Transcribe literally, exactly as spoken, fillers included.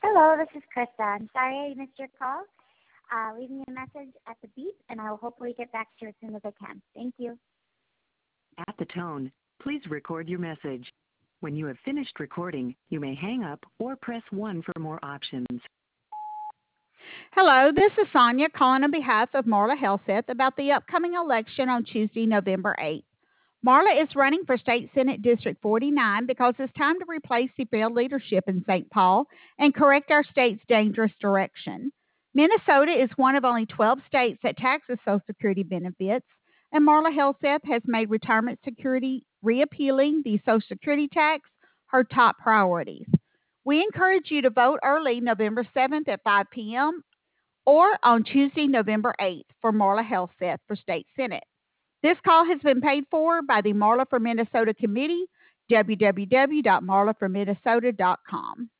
Hello, this is Krista. I'm sorry I missed your call. Uh, leave me a message at the beep, and I will hopefully get back to you as soon as I can. Thank you. At the tone, please record your message. When you have finished recording, you may hang up or press one for more options. Hello, this is Sonia calling on behalf of Marla Helseth about the upcoming election on Tuesday, November eighth. Marla is running for State Senate District forty-nine because it's time to replace the failed leadership in Saint Paul and correct our state's dangerous direction. Minnesota is one of only twelve states that taxes Social Security benefits, and Marla Helseth has made retirement security, reappealing the Social Security tax, her top priorities. We encourage you to vote early November seventh at five p.m. or on Tuesday, November eighth for Marla Helseth for State Senate. This call has been paid for by the Marla for Minnesota Committee, w w w dot marla for minnesota dot com.